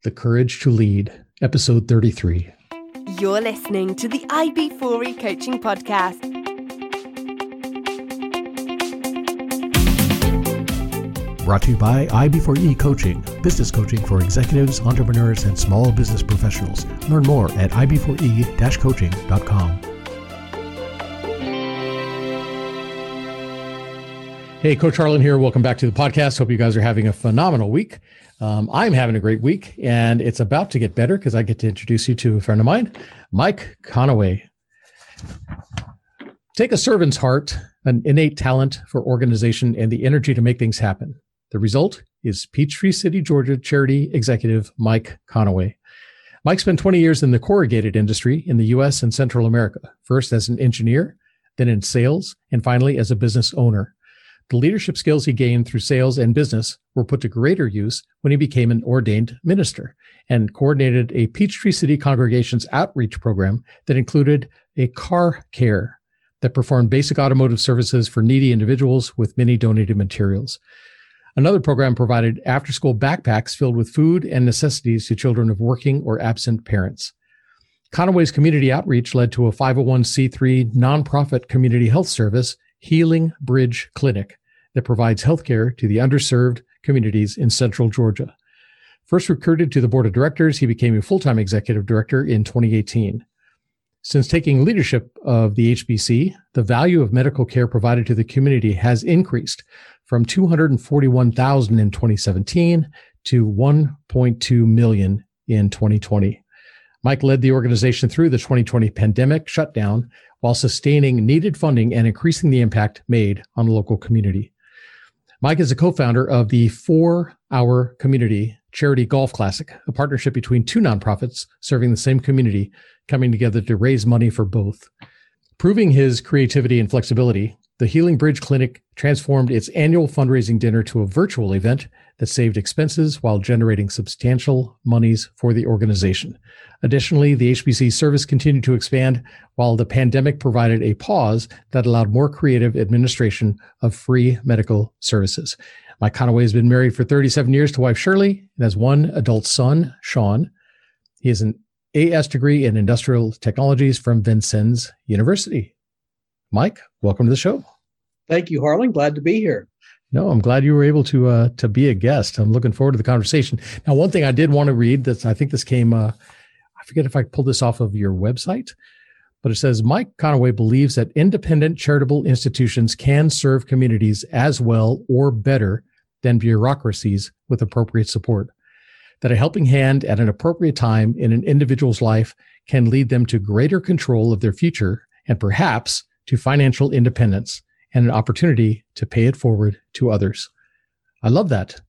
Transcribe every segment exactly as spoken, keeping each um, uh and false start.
The Courage to Lead, episode thirty-three. You're listening to the I B four E Coaching Podcast. Brought to you by I B four E Coaching, business coaching for executives, entrepreneurs, and small business professionals. Learn more at I B four E coaching dot com. Hey, Coach Harlan here. Welcome back to the podcast. Hope you guys are having a phenomenal week. Um, I'm having a great week, and it's about to get better because I get to introduce you to a friend of mine, Mike Conaway. Take a servant's heart, an innate talent for organization, and the energy to make things happen. The result is Peachtree City, Georgia charity executive Mike Conaway. Mike spent twenty years in the corrugated industry in the U S and Central America, first as an engineer, then in sales, and finally as a business owner. The leadership skills he gained through sales and business were put to greater use when he became an ordained minister and coordinated a Peachtree City congregation's outreach program that included a car care that performed basic automotive services for needy individuals with many donated materials. Another program provided after-school backpacks filled with food and necessities to children of working or absent parents. Conaway's community outreach led to a five oh one c three nonprofit community health service, Healing Bridge Clinic, that provides healthcare to the underserved communities in Central Georgia. First recruited to the board of directors, he became a full-time executive director in twenty eighteen. Since taking leadership of the H B C, the value of medical care provided to the community has increased from two hundred forty-one thousand dollars in twenty seventeen to one point two million dollars in twenty twenty. Mike led the organization through the twenty twenty pandemic shutdown while sustaining needed funding and increasing the impact made on the local community. Mike is a co-founder of the Four Hour Community Charity Golf Classic, a partnership between two nonprofits serving the same community, coming together to raise money for both. Proving his creativity and flexibility, the Healing Bridge Clinic transformed its annual fundraising dinner to a virtual event that saved expenses while generating substantial monies for the organization. Additionally, the H B C service continued to expand while the pandemic provided a pause that allowed more creative administration of free medical services. Mike Conaway has been married for thirty-seven years to wife Shirley and has one adult son, Sean. He has an A S degree in industrial technologies from Vincennes University. Mike, welcome to the show. Thank you, Harlan. Glad to be here. No, I'm glad you were able to uh, to be a guest. I'm looking forward to the conversation. Now, one thing I did want to read that I think this came, uh, I forget if I pulled this off of your website, but it says, Mike Conaway believes that independent charitable institutions can serve communities as well or better than bureaucracies with appropriate support. That a helping hand at an appropriate time in an individual's life can lead them to greater control of their future and perhaps to financial independence and an opportunity to pay it forward to others. I love that.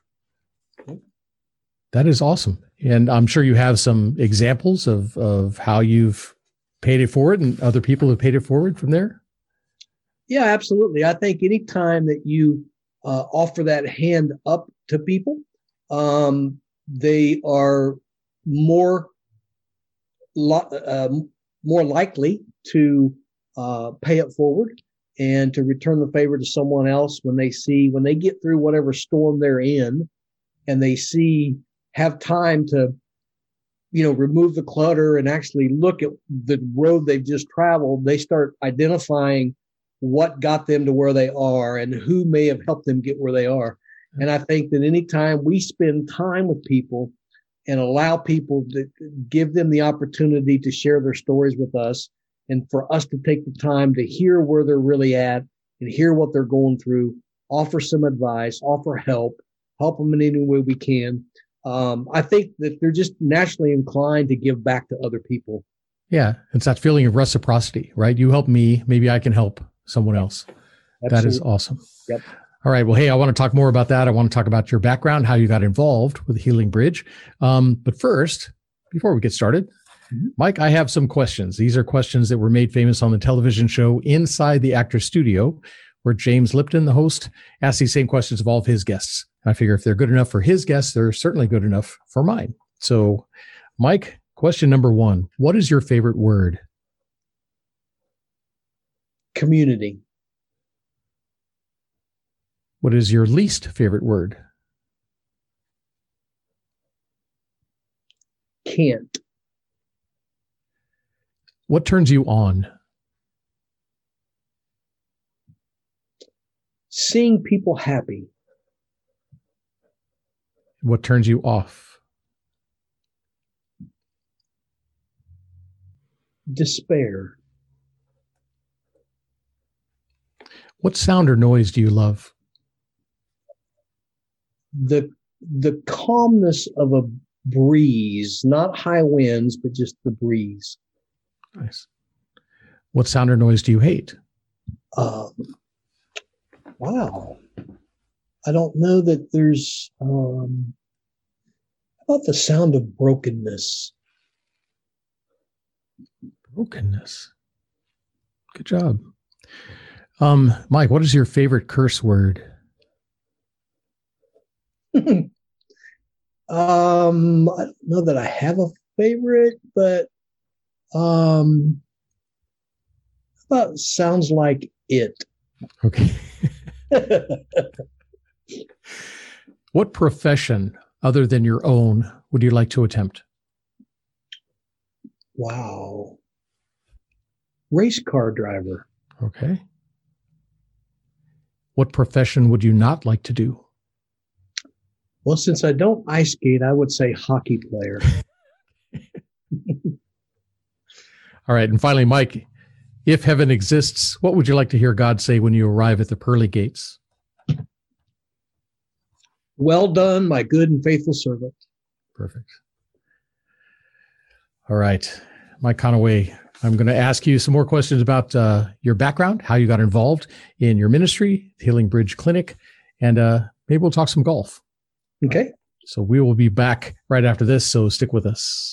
That is awesome. And I'm sure you have some examples of, of how you've paid it forward and other people have paid it forward from there. Yeah, absolutely. I think any time that you uh, offer that hand up to people, um, they are more, lo- uh, more likely to uh, pay it forward and to return the favor to someone else when they see, when they get through whatever storm they're in and they see, have time to, you know, remove the clutter and actually look at the road they've just traveled, they start identifying what got them to where they are and who may have helped them get where they are. And I think that anytime we spend time with people and allow people to give them the opportunity to share their stories with us, and for us to take the time to hear where they're really at and hear what they're going through, offer some advice, offer help, help them in any way we can. Um, I think that they're just naturally inclined to give back to other people. Yeah. It's that feeling of reciprocity, right? You help me, maybe I can help someone else. Absolutely. That is awesome. Yep. All right. Well, hey, I want to talk more about that. I want to talk about your background, how you got involved with Healing Bridge. Um, but first, before we get started, Mm-hmm. Mike, I have some questions. These are questions that were made famous on the television show Inside the Actor's Studio, where James Lipton, the host, asks these same questions of all of his guests. And I figure if they're good enough for his guests, they're certainly good enough for mine. So, Mike, question number one, what is your favorite word? Community. What is your least favorite word? can't. What turns you on? Seeing people happy. What turns you off? Despair. What sound or noise do you love? The the calmness of a breeze, not high winds, but just the breeze. Nice. What sound or noise do you hate? Um, wow. I don't know that there's, um, how about the sound of brokenness? Brokenness. Good job. Um, Mike, what is your favorite curse word? um, I don't know that I have a favorite, but um, how about sounds like it. Okay. What profession other than your own would you like to attempt? Wow. Race car driver. Okay. What profession would you not like to do? Well, since I don't ice skate, I would say hockey player. All right. And finally, Mike, if heaven exists, what would you like to hear God say when you arrive at the pearly gates? Well done, my good and faithful servant. Perfect. All right. Mike Conaway, I'm going to ask you some more questions about uh, your background, how you got involved in your ministry, the Healing Bridge Clinic, and uh, maybe we'll talk some golf. Okay. So we will be back right after this, so stick with us.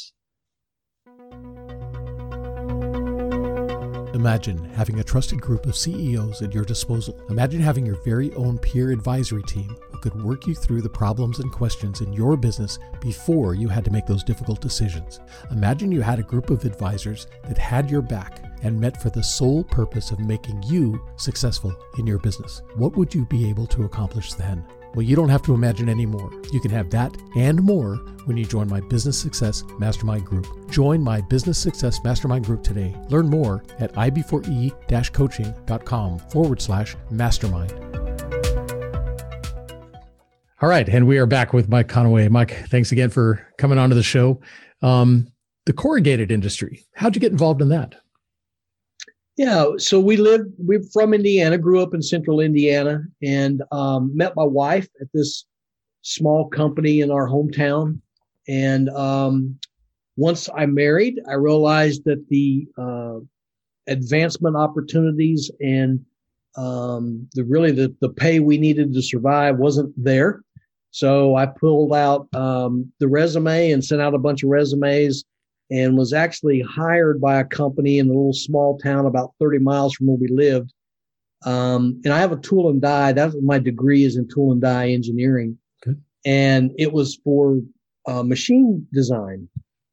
Imagine having a trusted group of C E Os at your disposal. Imagine having your very own peer advisory team who could work you through the problems and questions in your business before you had to make those difficult decisions. Imagine you had a group of advisors that had your back and met for the sole purpose of making you successful in your business. What would you be able to accomplish then? Well, you don't have to imagine anymore. You can have that and more when you join my Business Success Mastermind Group. Join my Business Success Mastermind Group today. Learn more at I B four E coaching.com forward slash mastermind. All right. And we are back with Mike Conaway. Mike, thanks again for coming onto the show. Um, the corrugated industry, how'd you get involved in that? Yeah, so we lived, we're from Indiana, grew up in central Indiana, and um, met my wife at this small company in our hometown. And um, once I married, I realized that the uh, advancement opportunities and um, the really the, the pay we needed to survive wasn't there. So I pulled out um, the resume and sent out a bunch of resumes, and was actually hired by a company in a little small town about thirty miles from where we lived. Um, and I have a tool and die. That's my degree is in tool and die engineering. Good. And it was for uh, machine design.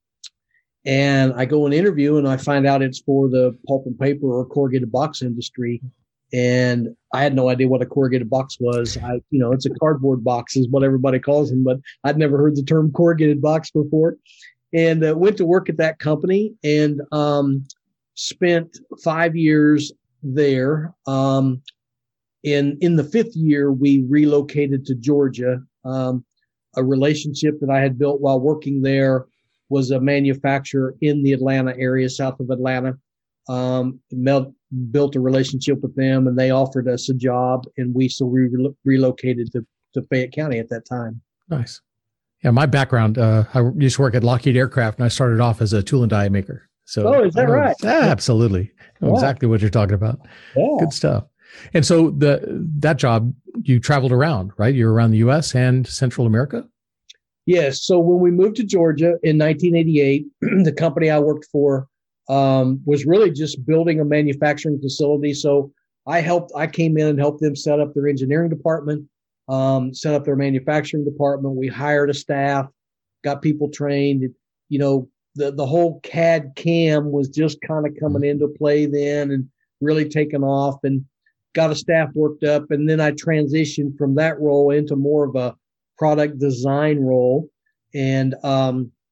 And I go and interview, and I find out it's for the pulp and paper or corrugated box industry. And I had no idea what a corrugated box was. I, you know, it's a cardboard box is what everybody calls them, but I'd never heard the term corrugated box before. And uh, went to work at that company and um, spent five years there. Um, in in the fifth year, we relocated to Georgia. Um, a relationship that I had built while working there was a manufacturer in the Atlanta area, south of Atlanta. Um, mel- built a relationship with them, and they offered us a job, and we so we re- relocated to, to Fayette County at that time. Nice. Yeah, my background, uh, I used to work at Lockheed Aircraft, and I started off as a tool and die maker. So, oh, is that know, right? Yeah, absolutely. I know Yeah. exactly what you're talking about. Yeah. Good stuff. And so the that job, you traveled around, right? You were around the U S and Central America? Yes. So when we moved to Georgia in nineteen eighty-eight, the company I worked for um, was really just building a manufacturing facility. So I helped, I came in and helped them set up their engineering department. Um, set up their manufacturing department. We hired a staff, got people trained. You know, the, the whole C A D C A M was just kind of coming into play then and really taking off, and got a staff worked up. And then I transitioned from that role into more of a product design role. And um,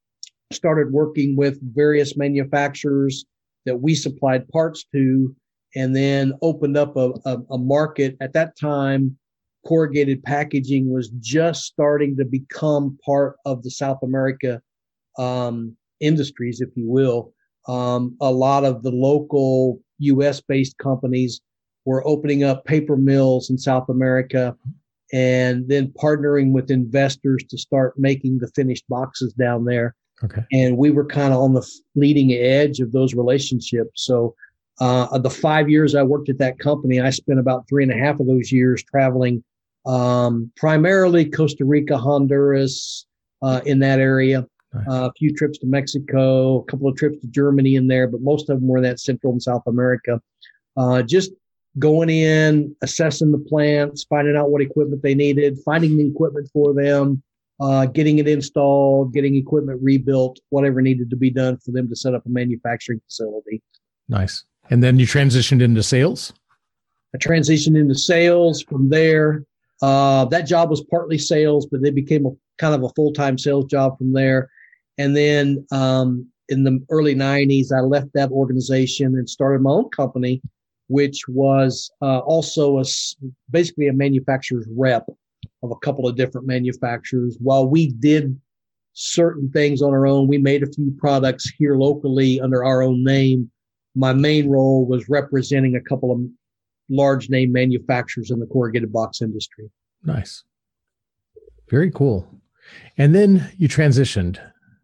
started working with various manufacturers that we supplied parts to, and then opened up a, a, a market. At that time, corrugated packaging was just starting to become part of the South America um, industries, if you will. Um, a lot of the local U S-based companies were opening up paper mills in South America and then partnering with investors to start making the finished boxes down there. Okay. And we were kind of on the leading edge of those relationships. So uh, the five years I worked at that company, I spent about three and a half of those years traveling um, primarily Costa Rica, Honduras, uh, in that area. Nice. Uh, a few trips to Mexico, a couple of trips to Germany in there, but most of them were in that Central and South America. Uh, just going in, assessing the plants, finding out what equipment they needed, finding the equipment for them, uh, getting it installed, getting equipment rebuilt, whatever needed to be done for them to set up a manufacturing facility. Nice. And then you transitioned into sales? I transitioned into sales from there. Uh, that job was partly sales, but it became a kind of a full-time sales job from there. And then um, in the early nineties, I left that organization and started my own company, which was uh, also a, basically a manufacturer's rep of a couple of different manufacturers. While we did certain things on our own, we made a few products here locally under our own name. My main role was representing a couple of large name manufacturers in the corrugated box industry. Nice. Very cool. And then you transitioned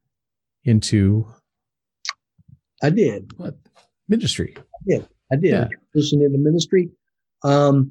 into I did. What? Ministry. I did. I did. Yeah. I transitioned into ministry. Um,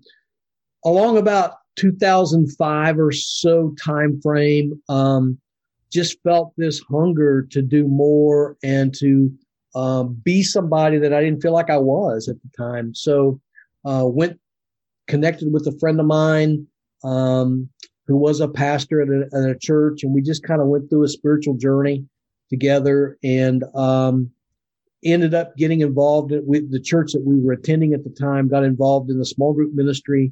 along about two thousand five or so time frame, um, just felt this hunger to do more and to um, be somebody that I didn't feel like I was at the time. So uh, went connected with a friend of mine um, who was a pastor at a, at a church, and we just kind of went through a spiritual journey together, and um, ended up getting involved with the church that we were attending at the time, got involved in the small group ministry.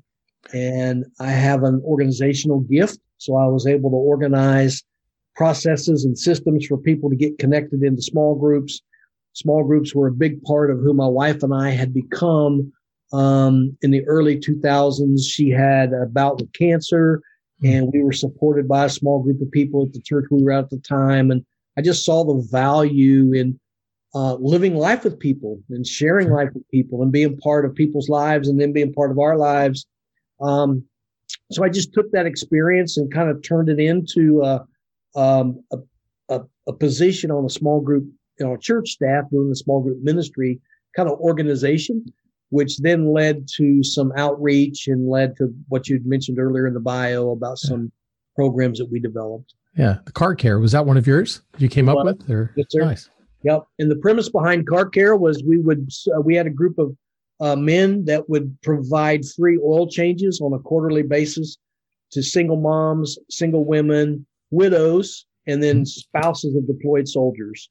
And I have an organizational gift, so I was able to organize processes and systems for people to get connected into small groups. Small groups were a big part of who my wife and I had become. Um, in the early two thousands, she had a bout with cancer, and we were supported by a small group of people at the church we were at at the time. And I just saw the value in uh, living life with people and sharing life with people and being part of people's lives and then being part of our lives. Um, so I just took that experience and kind of turned it into uh, um, a, a, a position on a small group, you know, church staff doing the small group ministry kind of organization, which then led to some outreach and led to what you'd mentioned earlier in the bio about some yeah. programs that we developed. Yeah. The Car Care, was that one of yours you came up well, with? Or? Yes, sir. Nice. Yep. And the premise behind Car Care was we would, uh, we had a group of uh, men that would provide free oil changes on a quarterly basis to single moms, single women, widows, and then spouses of deployed soldiers.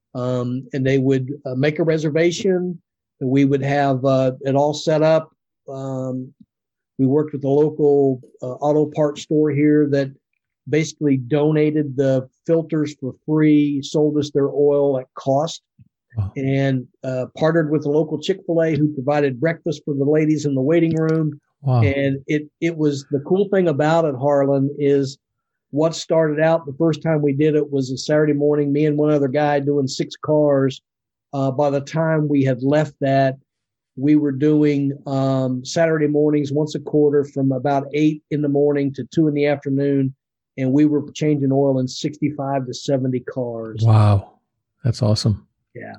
Um, and they would uh, make a reservation, and we would have uh, it all set up. Um, we worked with a local uh, auto parts store here that basically donated the filters for free, sold us their oil at cost, wow. and uh, partnered with a local Chick-fil-A who provided breakfast for the ladies in the waiting room. Wow. And it it was the cool thing about it, Harlan, is what started out the first time we did it was a Saturday morning, me and one other guy doing six cars. Uh, by the time we had left that, we were doing um, Saturday mornings once a quarter from about eight in the morning to two in the afternoon. And we were changing oil in sixty-five to seventy cars. Wow. That's awesome. Yeah.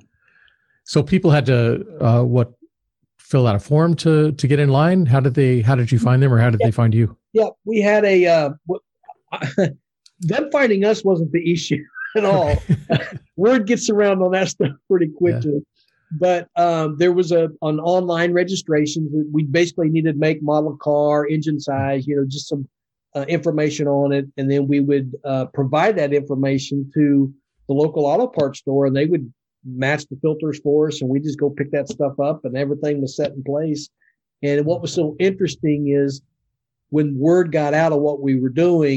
So people had to, uh, what, fill out a form to, to get in line? How did they, how did you find them, or how did yeah. they find you? Yeah. We had a, uh, them finding us wasn't the issue at all. Word gets around on that stuff pretty quickly. Yeah. But um, there was a an online registration. We basically needed make, model, car, engine size, you know, just some uh, information on it. And then we would uh, provide that information to the local auto parts store, and they would match the filters for us. And we just go pick that stuff up, and everything was set in place. And what was so interesting is when word got out of what we were doing,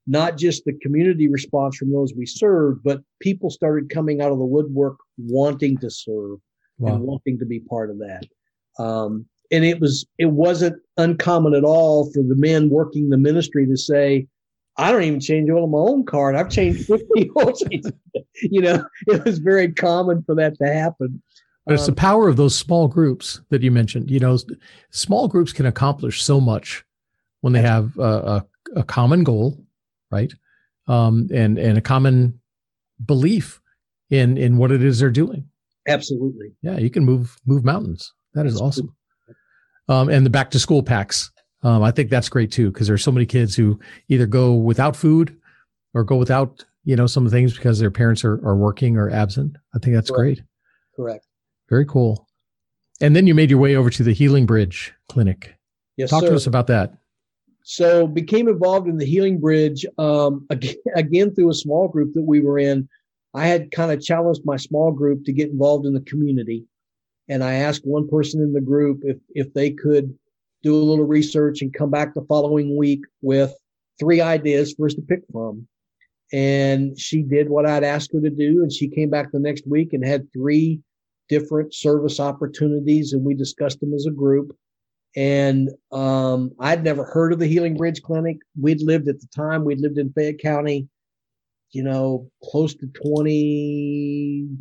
not just the community response from those we served, but people started coming out of the woodwork wanting to serve wow. and wanting to be part of that. Um, and it was, it wasn't uncommon at all for the men working the ministry to say, I don't even change oil in my own car, and I've changed fifty oil changes. You know, it was very common for that to happen. But it's um, the power of those small groups that you mentioned. You know, small groups can accomplish so much when they have a, a, a common goal, right? Um, and and a common belief in in what it is they're doing. Absolutely. Yeah, you can move move mountains. That is awesome. Um, and the back to school packs. Um, I think that's great too, because there's so many kids who either go without food or go without, you know, some things because their parents are, are working or absent. I think that's Correct. great. Correct. Very cool. And then you made your way over to the Healing Bridge Clinic. Yes, Talk sir. to us about that. So became involved in the Healing Bridge, um, again, again, through a small group that we were in. I had kind of challenged my small group to get involved in the community. And I asked one person in the group if, if they could do a little research and come back the following week with three ideas for us to pick from. And she did what I'd asked her to do. And she came back the next week and had three different service opportunities. And we discussed them as a group. And um, I'd never heard of the Healing Bridge Clinic. We'd lived at the time, we'd lived in Fayette County, you know, close to twenty-four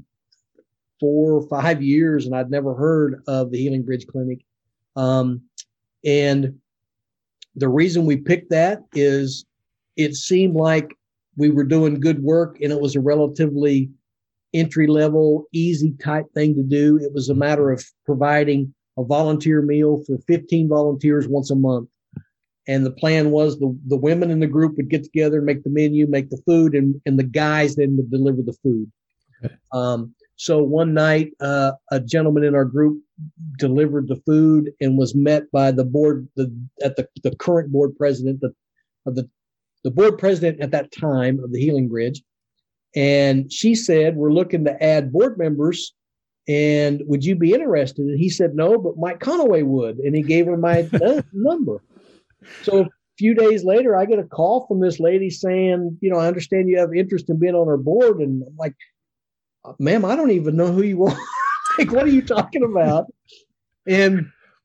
or five years. And I'd never heard of the Healing Bridge Clinic. Um, And the reason we picked that is it seemed like we were doing good work and it was a relatively entry level, easy type thing to do. It was a matter of providing a volunteer meal for fifteen volunteers once a month. And the plan was the, the women in the group would get together, make the menu, make the food, and, and the guys then would deliver the food. Okay. Um, so one night, uh, a gentleman in our group delivered the food and was met by the board, the at the, the current board president, the of the the board president at that time of the Healing Bridge, and she said, "We're looking to add board members, and would you be interested?" And he said, "No, but Mike Conaway would," and he gave her my number. So a few days later, I get a call from this lady saying, "You know, I understand you have interest in being on our board," and I'm like, "Ma'am, I don't even know who you are." Like, what are you talking about? And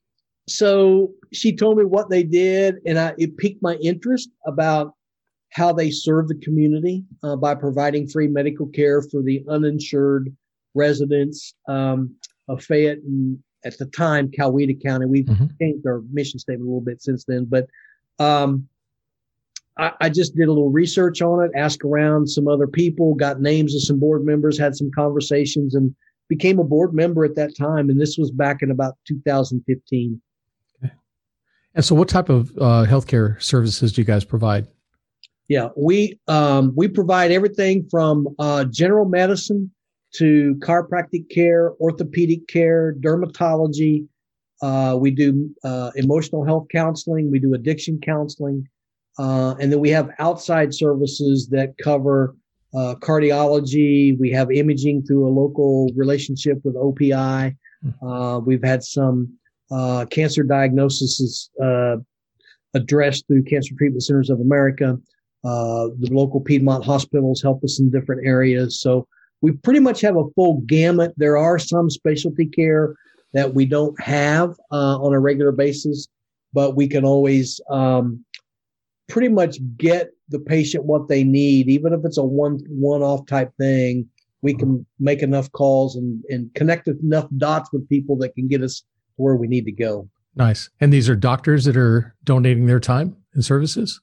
so she told me what they did, and I, it piqued my interest about how they serve the community uh, by providing free medical care for the uninsured residents um, of Fayette and, at the time, Coweta County. We've mm-hmm. changed our mission statement a little bit since then, but um, I, I just did a little research on it, asked around some other people, got names of some board members, had some conversations, and became a board member at that time. And this was back in about two thousand fifteen. Okay. And so what type of uh, healthcare services do you guys provide? Yeah, we um, we provide everything from uh, general medicine to chiropractic care, orthopedic care, dermatology. Uh, we do uh, emotional health counseling. We do addiction counseling. Uh, and then we have outside services that cover uh, cardiology. We have imaging through a local relationship with O P I. Uh, we've had some uh, cancer diagnoses uh, addressed through Cancer Treatment Centers of America. Uh, the local Piedmont hospitals help us in different areas. So we pretty much have a full gamut. There are some specialty care that we don't have uh, on a regular basis, but we can always um, pretty much get the patient what they need. Even if it's a one, one-off type thing, we can make enough calls and, and connect enough dots with people that can get us to where we need to go. Nice. And these are doctors that are donating their time and services?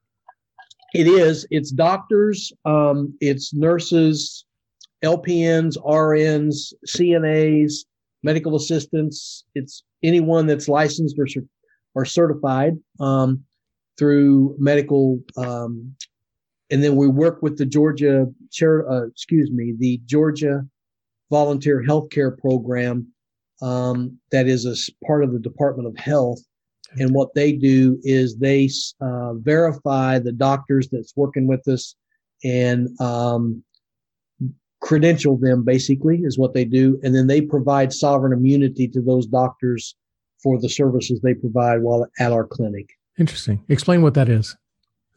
It is. It's doctors, um, it's nurses, L P Ns, R Ns, C N As, medical assistants. It's anyone that's licensed or, or certified um, through medical. Um, and then we work with the Georgia, chair, uh, excuse me, the Georgia Volunteer Healthcare Program um, that is a part of the Department of Health. And what they do is they uh, verify the doctors that's working with us and um, credential them, basically, is what they do. And then they provide sovereign immunity to those doctors for the services they provide while at our clinic. Interesting. Explain what that is.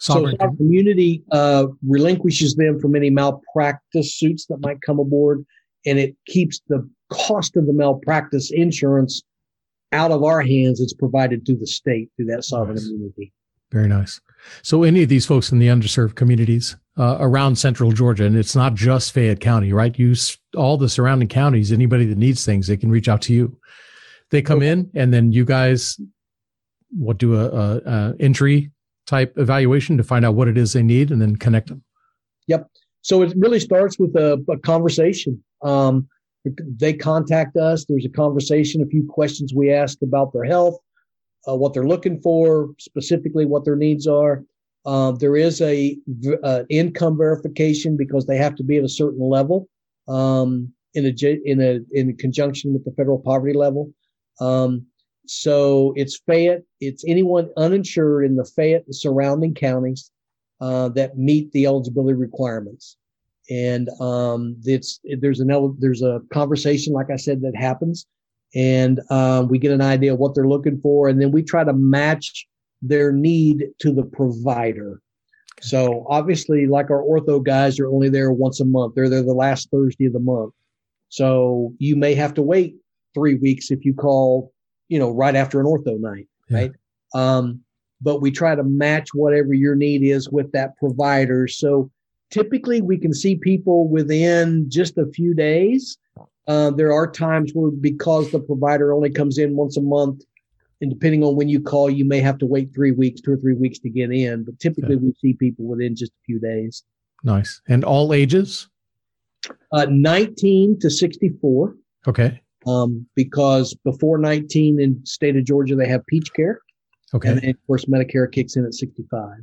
Sovereign, so our community uh, relinquishes them from any malpractice suits that might come aboard, and it keeps the cost of the malpractice insurance out of our hands. It's provided through the state through that sovereign nice. immunity. Very nice. So any of these folks in the underserved communities uh, around central Georgia, and it's not just Fayette County, right? You all the surrounding counties, anybody that needs things, they can reach out to you. They come okay. in, and then you guys what do a, a, a entry type evaluation to find out what it is they need and then connect them. Yep. So it really starts with a, a conversation. Um, they contact us. There's a conversation, a few questions we ask about their health, uh, what they're looking for, specifically what their needs are. Uh, there is a uh, income verification because they have to be at a certain level um, in a in a in conjunction with the federal poverty level. Um, So it's Fayette, it's anyone uninsured in the Fayette and surrounding counties uh, that meet the eligibility requirements. And um, it's there's an there's a conversation, like I said, that happens, and um, we get an idea of what they're looking for, and then we try to match their need to the provider. So obviously, like our ortho guys are only there once a month. They're there the last Thursday of the month. So you may have to wait three weeks if you call, you know, right after an ortho night, yeah. right? Um, but we try to match whatever your need is with that provider. So typically we can see people within just a few days. Uh, there are times where because the provider only comes in once a month, and depending on when you call, you may have to wait three weeks, two or three weeks to get in. But typically okay. we see people within just a few days. Nice. And all ages? Uh, nineteen to sixty-four. Okay. Um, because before nineteen in the state of Georgia, they have Peach Care. Okay. And then, of course, Medicare kicks in at sixty-five.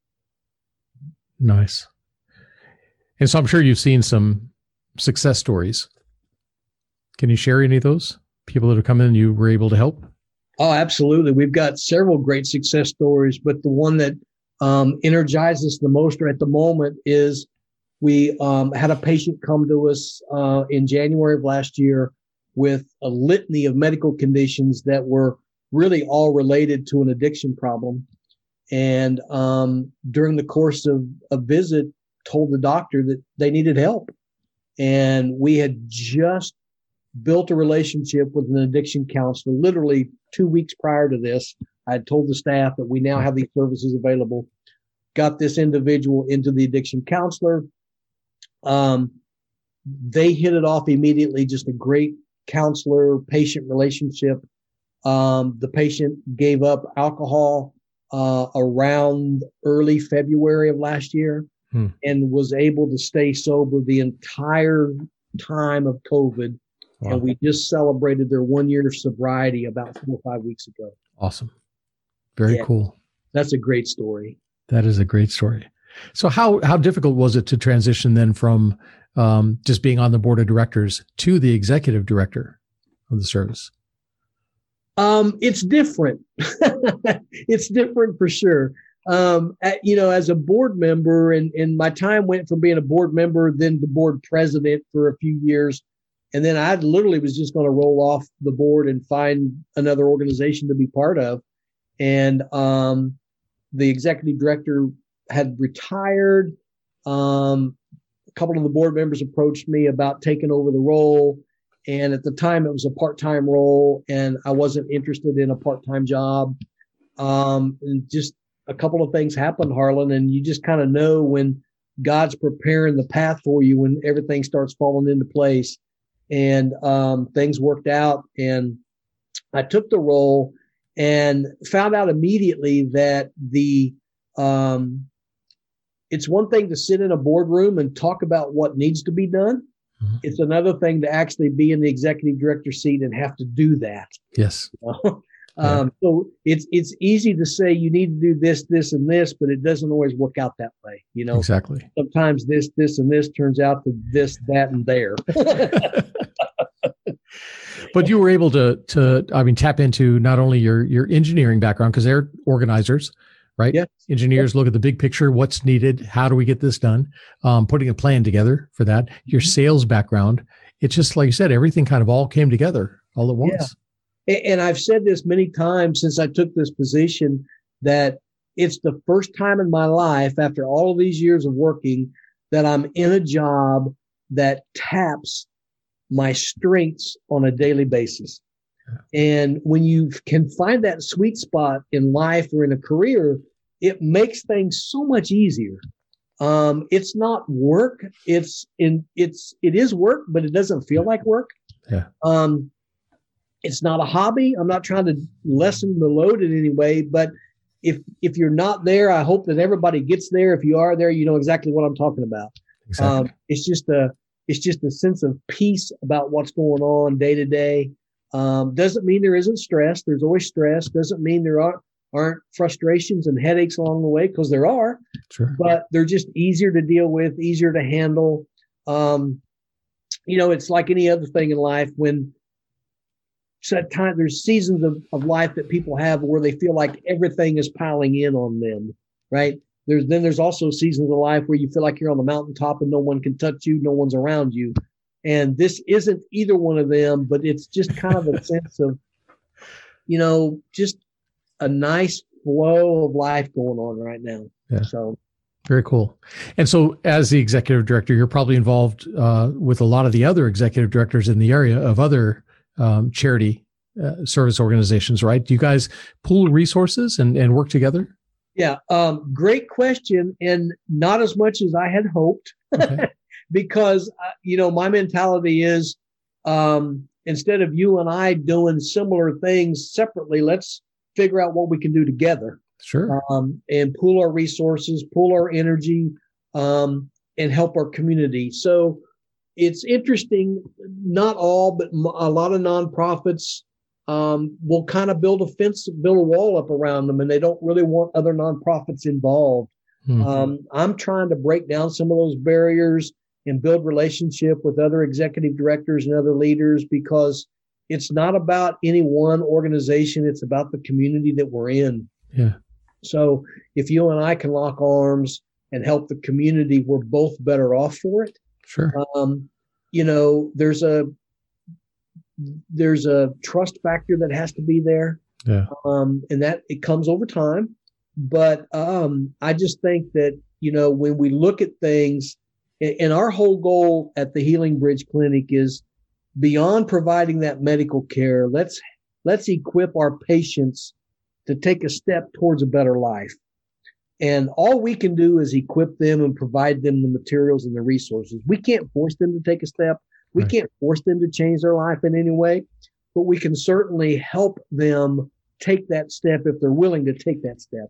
Nice. And so I'm sure you've seen some success stories. Can you share any of those? People that have come in and you were able to help? Oh, absolutely. We've got several great success stories, but the one that um, energizes the most at the moment is we um, had a patient come to us uh, in January of last year with a litany of medical conditions that were really all related to an addiction problem. And um, during the course of a visit, told the doctor that they needed help. And we had just built a relationship with an addiction counselor. Literally two weeks prior to this, I had told the staff that we now have these services available, got this individual into the addiction counselor. Um, they hit it off immediately, just a great counselor-patient relationship. Um, the patient gave up alcohol uh, around early February of last year hmm. and was able to stay sober the entire time of COVID. Wow. And we just celebrated their one year of sobriety about four or five weeks ago. Awesome. Very yeah, cool. That's a great story. That is a great story. So how, how difficult was it to transition then from um, just being on the board of directors to the executive director of the service? Um, it's different. It's different for sure. Um, at, you know, as a board member, and, and my time went from being a board member, then the board president for a few years. And then I literally was just going to roll off the board and find another organization to be part of. And um, the executive director had retired. Um, a couple of the board members approached me about taking over the role. And at the time, it was a part-time role, and I wasn't interested in a part-time job. Um, and just a couple of things happened, Harlan, and you just kind of know when God's preparing the path for you, when everything starts falling into place. And um, things worked out, and I took the role and found out immediately that the um, it's one thing to sit in a boardroom and talk about what needs to be done. Mm-hmm. It's another thing to actually be in the executive director seat and have to do that. Yes. You know? um, yeah. So it's it's easy to say you need to do this, this, and this, but it doesn't always work out that way. You know, exactly. Sometimes this, this, and this turns out to this, that, and there. But you were able to to I mean tap into not only your your engineering background, because they're organizers, right? Yeah. Engineers yeah. look at the big picture, what's needed, how do we get this done? Um, putting a plan together for that. Your sales background, it's just like you said, everything kind of all came together all at once. Yeah. And I've said this many times since I took this position, that it's the first time in my life after all of these years of working that I'm in a job that taps my strengths on a daily basis. And when you can find that sweet spot in life or in a career, it makes things so much easier. Um, it's not work. It's in, it's, it is work, but it doesn't feel like work. Yeah. Um, it's not a hobby. I'm not trying to lessen the load in any way, but if, if you're not there, I hope that everybody gets there. If you are there, you know exactly what I'm talking about. Exactly. Um, it's just a, it's just a sense of peace about what's going on day to day. Um, doesn't mean there isn't stress. There's always stress. Doesn't mean there aren't, aren't frustrations and headaches along the way, because there are, sure. But they're just easier to deal with, easier to handle. Um, you know, it's like any other thing in life. When at time, there's seasons of, of life that people have where they feel like everything is piling in on them, right? There's, then there's also seasons of life where you feel like you're on the mountaintop and no one can touch you. No one's around you. And this isn't either one of them, but it's just kind of a sense of, you know, just a nice flow of life going on right now. Yeah. So very cool. And so as the executive director, you're probably involved uh, with a lot of the other executive directors in the area of other um, charity uh, service organizations, right? Do you guys pool resources and, and work together? Yeah. Um, great question. And not as much as I had hoped. Okay. Because, uh, you know, my mentality is um, instead of you and I doing similar things separately, let's figure out what we can do together. Sure. Um, and pool our resources, pool our energy, um, and help our community. So it's interesting. Not all, but a lot of nonprofits um, will kind of build a fence, build a wall up around them, and they don't really want other nonprofits involved. Mm-hmm. Um, I'm trying to break down some of those barriers and build relationship with other executive directors and other leaders, because it's not about any one organization. It's about the community that we're in. Yeah. So if you and I can lock arms and help the community, we're both better off for it. Sure. Um, you know, there's a, there's a trust factor that has to be there. Yeah. Um, and that it comes over time. But um, I just think that, you know, when we look at things, and our whole goal at the Healing Bridge Clinic is beyond providing that medical care, let's let's equip our patients to take a step towards a better life. And all we can do is equip them and provide them the materials and the resources. We can't force them to take a step. We right. can't force them to change their life in any way, but we can certainly help them take that step if they're willing to take that step.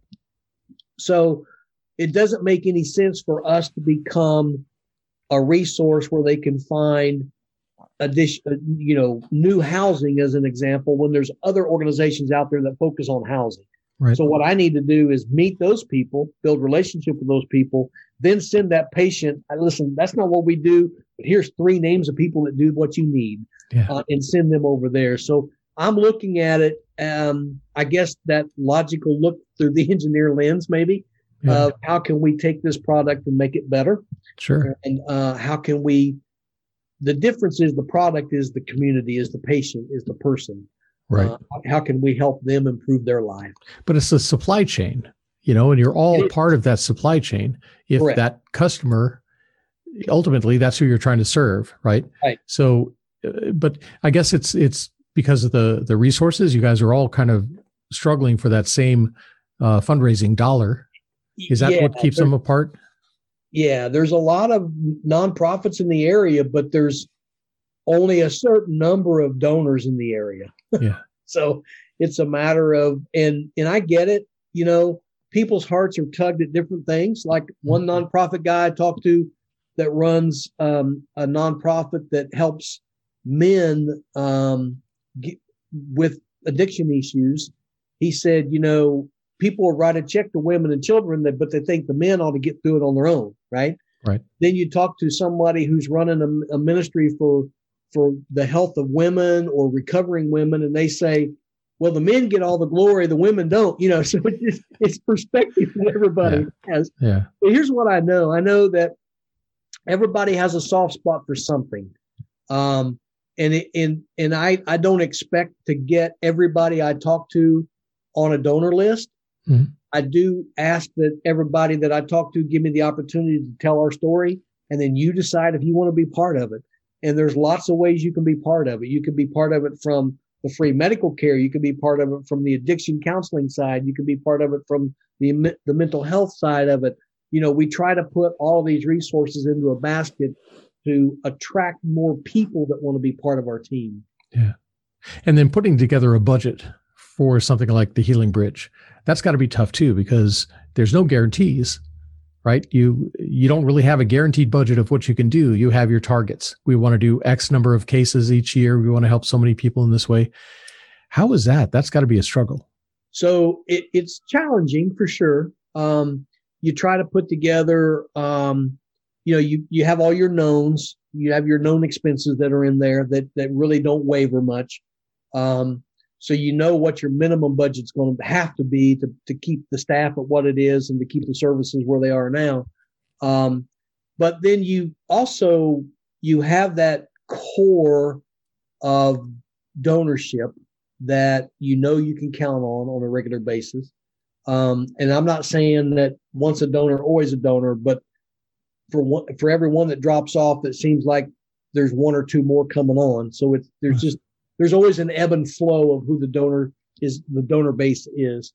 So it doesn't make any sense for us to become a resource where they can find addition, you know, new housing as an example, when there's other organizations out there that focus on housing. Right. So what I need to do is meet those people, build relationship with those people, then send that patient, listen, that's not what we do, but here's three names of people that do what you need, yeah. uh, and send them over there. So I'm looking at it, um, I guess that logical look through the engineer lens, maybe. Yeah. Uh, how can we take this product and make it better? Sure. And uh, how can we, the difference is the product is the community, is the patient, is the person. Right. Uh, how can we help them improve their life? But it's a supply chain, you know, and you're all part of that supply chain. If Correct. That customer, ultimately, that's who you're trying to serve, right? Right. So, uh, but I guess it's it's because of the the resources. You guys are all kind of struggling for that same uh, fundraising dollar. Is that yeah, what keeps them apart? Yeah, there's a lot of nonprofits in the area, but there's only a certain number of donors in the area. Yeah. So it's a matter of, and and I get it, you know, people's hearts are tugged at different things. Like one mm-hmm. nonprofit guy I talked to that runs um, a nonprofit that helps men um, get, with addiction issues. He said, you know, people will write a check to women and children, that, but they think the men ought to get through it on their own, right? Right. Then you talk to somebody who's running a, a ministry for for the health of women or recovering women, and they say, well, the men get all the glory, the women don't, you know, so it's, just, it's perspective that everybody yeah. has. Yeah. But here's what I know. I know that everybody has a soft spot for something. Um, and, it, and, and I, I don't expect to get everybody I talk to on a donor list. Mm-hmm. I do ask that everybody that I talk to give me the opportunity to tell our story, and then you decide if you want to be part of it. And there's lots of ways you can be part of it. You can be part of it from the free medical care. You can be part of it from the addiction counseling side. You can be part of it from the the mental health side of it. You know, we try to put all of these resources into a basket to attract more people that want to be part of our team. Yeah. And then putting together a budget for something like the Healing Bridge, that's got to be tough too, because there's no guarantees, right? You you don't really have a guaranteed budget of what you can do. You have your targets. We want to do X number of cases each year. We want to help so many people in this way. How is that? That's got to be a struggle. So it, it's challenging for sure. Um, you try to put together, um, you know, you, you have all your knowns, you have your known expenses that are in there that, that really don't waver much. Um, so you know what your minimum budget's going to have to be to, to keep the staff at what it is and to keep the services where they are now. Um, but then you also, you have that core of donorship that you know you can count on on a regular basis. Um, and I'm not saying that once a donor, always a donor, but for one, for every one that drops off, it seems like there's one or two more coming on. So it's, there's just, there's always an ebb and flow of who the donor is, the donor base is.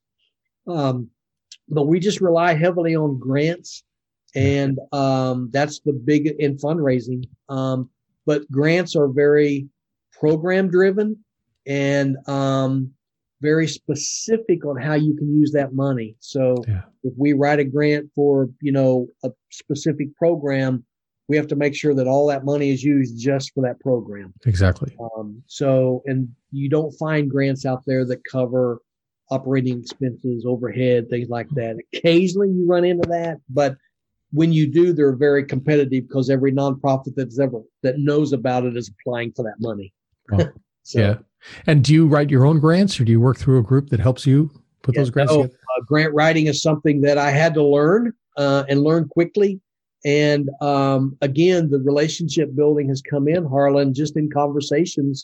Um, but we just rely heavily on grants, and um, that's the big in fundraising. Um, but grants are very program driven and um, very specific on how you can use that money. So yeah. If we write a grant for, you know, a specific program, we have to make sure that all that money is used just for that program. Exactly. Um, so, and you don't find grants out there that cover operating expenses, overhead, things like that. Occasionally you run into that, but when you do, they're very competitive because every nonprofit that's ever, that knows about it is applying for that money. Oh, so, yeah. And do you write your own grants, or do you work through a group that helps you put yeah, those grants no, together? Uh, grant writing is something that I had to learn uh, and learn quickly. And um, again, the relationship building has come in, Harlan, just in conversations.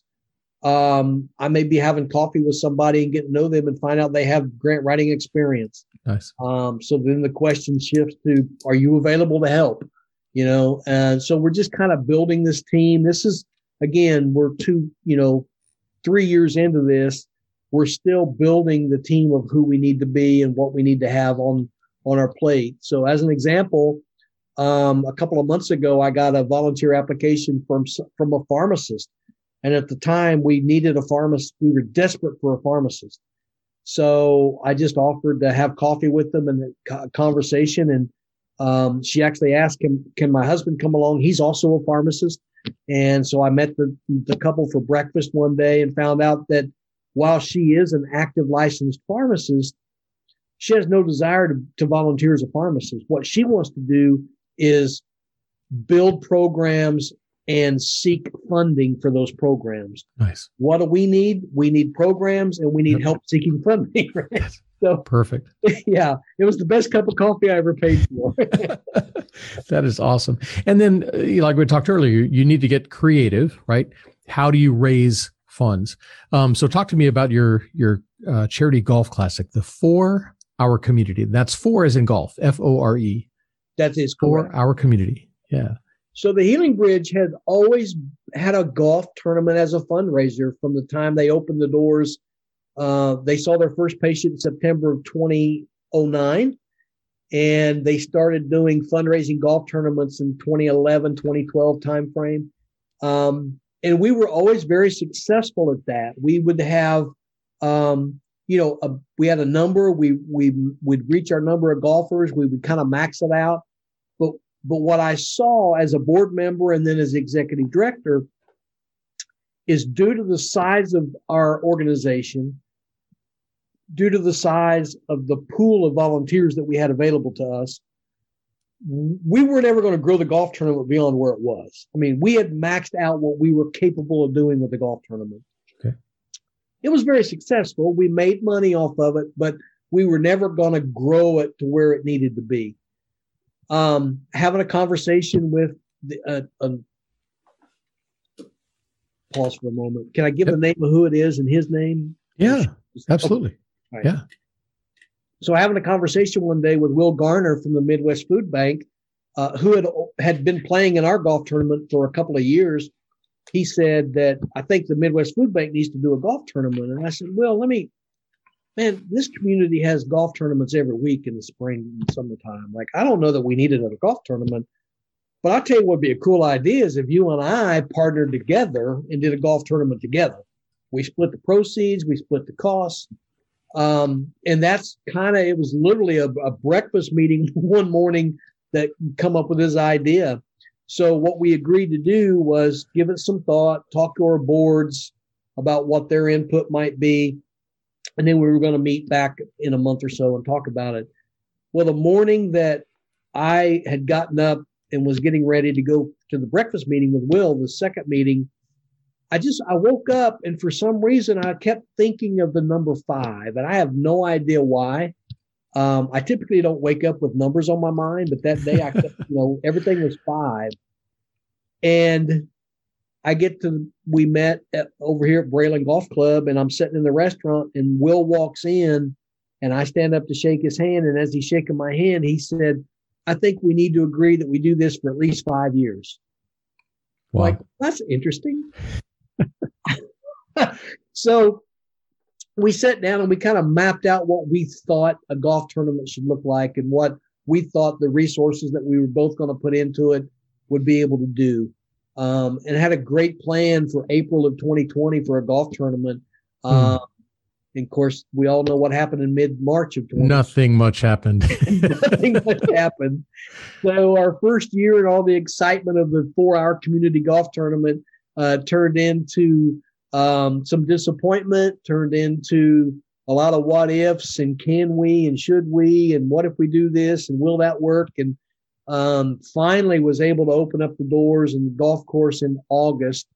Um, I may be having coffee with somebody and get to know them and find out they have grant writing experience. Nice. Um, so then the question shifts to, are you available to help? You know, and so we're just kind of building this team. This is, again, we're two, you know, three years into this. We're still building the team of who we need to be and what we need to have on, on our plate. So as an example, um, a couple of months ago, I got a volunteer application from, from a pharmacist. And at the time we needed a pharmacist. We were desperate for a pharmacist. So I just offered to have coffee with them and a conversation. And, um, she actually asked him, can my husband come along? He's also a pharmacist. And so I met the, the couple for breakfast one day and found out that while she is an active licensed pharmacist, she has no desire to, to volunteer as a pharmacist. What she wants to do is build programs and seek funding for those programs. Nice. What do we need? We need programs and we need help seeking funding. Right? So perfect. Yeah, it was the best cup of coffee I ever paid for. That is awesome. And then, uh, like we talked earlier, you need to get creative, right? How do you raise funds? Um, so talk to me about your your uh, charity golf classic, the For Our Community. That's four as in golf, F O R E. That is For correct. Our Community. Yeah. So the Healing Bridge had always had a golf tournament as a fundraiser from the time they opened the doors. Uh, they saw their first patient in September of twenty oh nine, and they started doing fundraising golf tournaments in twenty eleven, twenty twelve timeframe. Um, and we were always very successful at that. We would have, um, you know, a, we had a number, we, we would reach our number of golfers. We would kind of max it out. But But what I saw as a board member and then as executive director is due to the size of our organization, due to the size of the pool of volunteers that we had available to us, we were never going to grow the golf tournament beyond where it was. I mean, we had maxed out what we were capable of doing with the golf tournament. Okay. It was very successful. We made money off of it, but we were never going to grow it to where it needed to be. Um, having a conversation with the, uh, um, pause for a moment. Can I give yep. the name of who it is and his name? Yeah, absolutely. Okay. Yeah. so having a conversation one day with Will Garner from the Midwest Food Bank, uh, who had had been playing in our golf tournament for a couple of years, he said that I think the Midwest Food Bank needs to do a golf tournament. And I said, well, let me, man, this community has golf tournaments every week in the spring and summertime. Like, I don't know that we needed a golf tournament, but I'll tell you what would be a cool idea is if you and I partnered together and did a golf tournament together. We split the proceeds, we split the costs. Um, and that's kind of, it was literally a, a breakfast meeting one morning that come up with this idea. So what we agreed to do was give it some thought, talk to our boards about what their input might be. And then we were going to meet back in a month or so and talk about it. Well, the morning that I had gotten up and was getting ready to go to the breakfast meeting with Will, the second meeting, I just, I woke up and for some reason I kept thinking of the number five and I have no idea why. Um, I typically don't wake up with numbers on my mind, but that day I kept, you know, everything was five. And I get to, we met at, over here at Braylon Golf Club and I'm sitting in the restaurant and Will walks in and I stand up to shake his hand. And as he's shaking my hand, he said, I think we need to agree that we do this for at least five years. Wow. Like, that's interesting. So we sat down and we kind of mapped out what we thought a golf tournament should look like and what we thought the resources that we were both going to put into it would be able to do. Um, and had a great plan for April of twenty twenty for a golf tournament. Hmm. Um, and of course, we all know what happened in mid-March of twenty twenty. Nothing much happened. Nothing much happened. So our first year and all the excitement of the four-hour community golf tournament uh, turned into um, some disappointment, turned into a lot of what ifs and can we and should we and what if we do this and will that work? And um, finally was able to open up the doors in the golf course in August.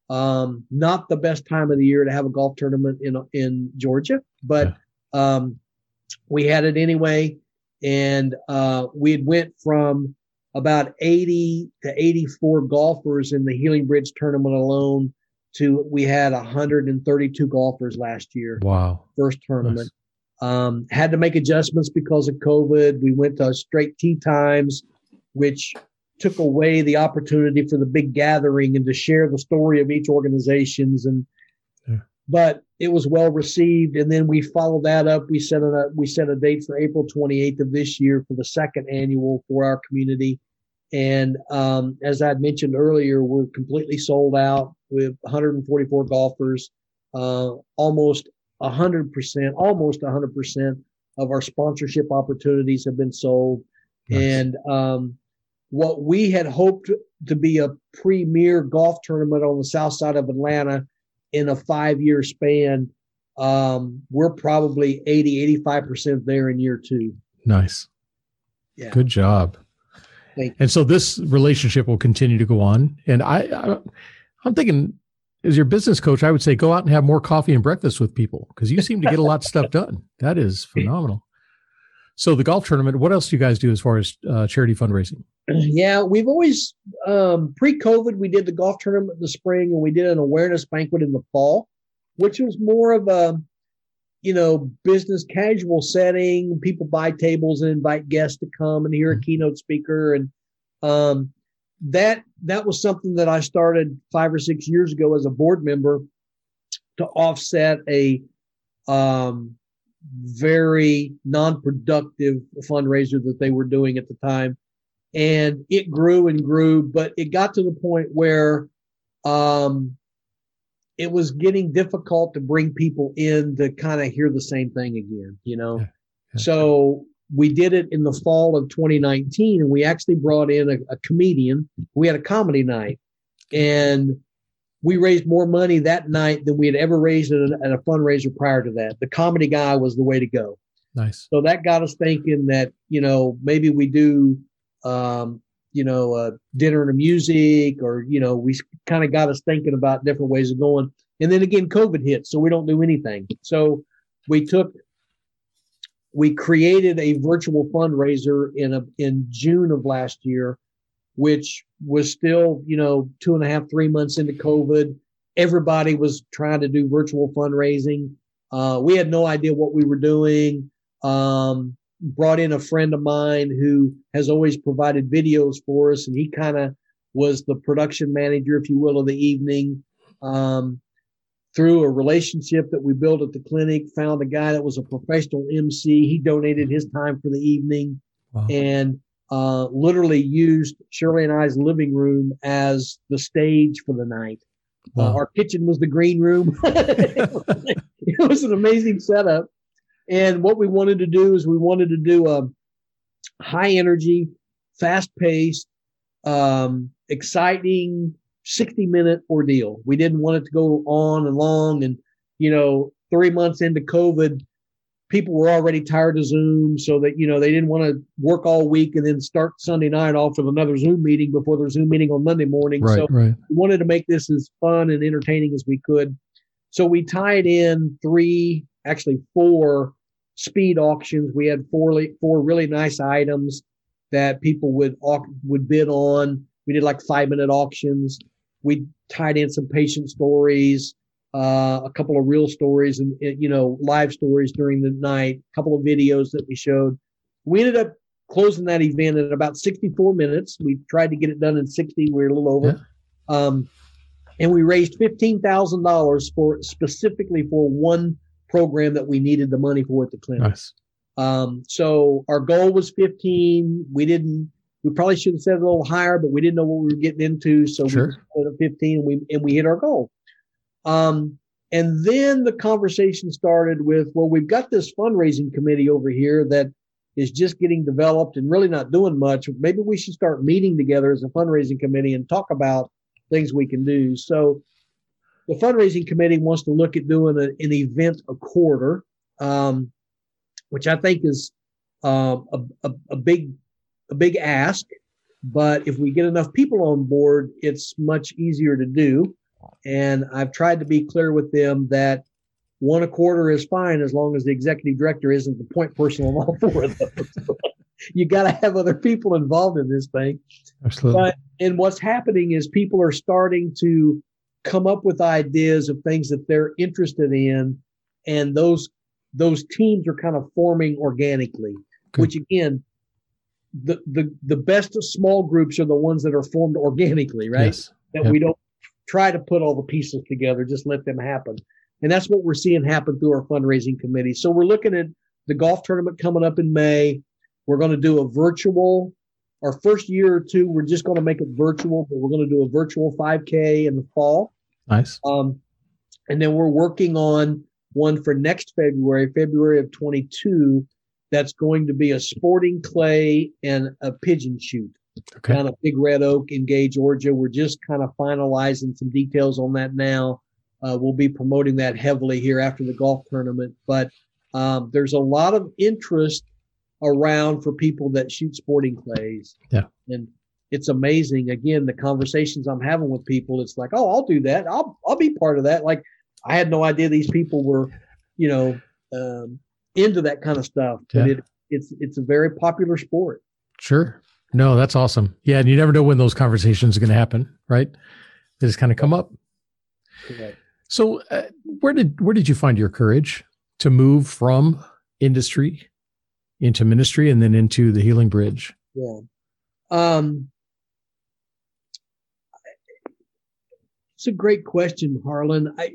Um, not the best time of the year to have a golf tournament in in Georgia, but yeah. um, we had it anyway. And uh, we had went from about eighty to eighty-four golfers in the Healing Bridge tournament alone to we had one hundred thirty-two golfers last year. Wow. First tournament. Nice. Um, had to make adjustments because of COVID. We went to straight tee times, which took away the opportunity for the big gathering and to share the story of each organizations. And, yeah. But it was well received. And then we followed that up. We set a, we set a date for April twenty-eighth of this year for the second annual for our community. And, um, as I'd mentioned earlier, we're completely sold out with one hundred forty-four golfers, uh, almost a hundred percent, almost a hundred percent of our sponsorship opportunities have been sold. Nice. And, um, what we had hoped to be a premier golf tournament on the south side of Atlanta in a five-year span, um, we're probably eighty, eighty-five percent there in year two. Nice. Yeah. Good job. Thank you. And so this relationship will continue to go on. And I, I, I'm thinking, as your business coach, I would say go out and have more coffee and breakfast with people because you seem to get a lot of stuff done. That is phenomenal. So the golf tournament, what else do you guys do as far as uh, charity fundraising? Yeah, we've always, um, pre-COVID, we did the golf tournament in the spring and we did an awareness banquet in the fall, which was more of a, you know, business casual setting. People buy tables and invite guests to come and hear a keynote speaker. And um, that that was something that I started five or six years ago as a board member to offset a um very non-productive fundraiser that they were doing at the time. And it grew and grew, but it got to the point where um, it was getting difficult to bring people in to kind of hear the same thing again, you know? Yeah. Yeah. So we did it in the fall of twenty nineteen, and we actually brought in a, a comedian. We had a comedy night, and we raised more money that night than we had ever raised at a, at a fundraiser prior to that. The comedy guy was the way to go. Nice. So that got us thinking that, you know, maybe we do, um, you know, uh, dinner and a music, or, you know, we kind of got us thinking about different ways of going. And then again, COVID hit, so we don't do anything. So we took, we created a virtual fundraiser in a, in June of last year, which was still, you know, two and a half, three months into COVID. Everybody was trying to do virtual fundraising. Uh, we had no idea what we were doing. Um, brought in a friend of mine who has always provided videos for us, and he kind of was the production manager, if you will, of the evening. Um, through a relationship that we built at the clinic, found a guy that was a professional M C. He donated his time for the evening. Wow. And uh, literally used Shirley and I's living room as the stage for the night. Wow. Uh, our kitchen was the green room. It was an amazing setup. And what we wanted to do is we wanted to do a high energy, fast paced, um, exciting sixty minute ordeal. We didn't want it to go on and long. And, you know, three months into COVID, people were already tired of Zoom, so that, you know, they didn't want to work all week and then start Sunday night off with another Zoom meeting before their Zoom meeting on Monday morning. Right, so right. we wanted to make this as fun and entertaining as we could. So we tied in three, actually four speed auctions. We had four, four really nice items that people would, would bid on. We did like five minute auctions. We tied in some patient stories, uh, a couple of real stories and, you know, live stories during the night, a couple of videos that we showed. We ended up closing that event in about sixty-four minutes. We tried to get it done in sixty. We were a little over. Yeah. Um, and we raised fifteen thousand dollars for specifically for one program that we needed the money for at the clinic. Nice. Um, so our goal was fifteen. We didn't, we probably should have set it a little higher, but we didn't know what we were getting into. So sure. we put it at fifteen and we, and we hit our goal. Um, and then the conversation started with, well, we've got this fundraising committee over here that is just getting developed and really not doing much. Maybe we should start meeting together as a fundraising committee and talk about things we can do. So the fundraising committee wants to look at doing a, an event a quarter, um, which I think is uh, a, a, a big, a big ask. But if we get enough people on board, it's much easier to do. And I've tried to be clear with them that one a quarter is fine as long as the executive director isn't the point person on all four of those. You got to have other people involved in this thing. Absolutely. But, and what's happening is people are starting to come up with ideas of things that they're interested in. And those, those teams are kind of forming organically, Good. Which again, the, the, the best of small groups are the ones that are formed organically, right? Yes. That yep. we don't try to put all the pieces together, just let them happen. And that's what we're seeing happen through our fundraising committee. So we're looking at the golf tournament coming up in May. We're going to do a virtual, our first year or two, we're just going to make it virtual, but we're going to do a virtual five K in the fall. Nice. Um, and then we're working on one for next February, February of twenty-two, that's going to be a sporting clay and a pigeon shoot. Okay. Down at Big Red Oak in Gay, Georgia. We're just kind of finalizing some details on that now. Uh, we'll be promoting that heavily here after the golf tournament. But um, there's a lot of interest around for people that shoot sporting clays. Yeah. And it's amazing. Again, the conversations I'm having with people, it's like, oh, I'll do that. I'll I'll be part of that. Like, I had no idea these people were, you know, um, into that kind of stuff. But yeah. it, it's it's a very popular sport. Sure. No, that's awesome. Yeah, and you never know when those conversations are going to happen, right? They just kind of come up. Correct. So, uh, where did where did you find your courage to move from industry into ministry and then into the Healing Bridge? Yeah, um, it's a great question, Harlan. I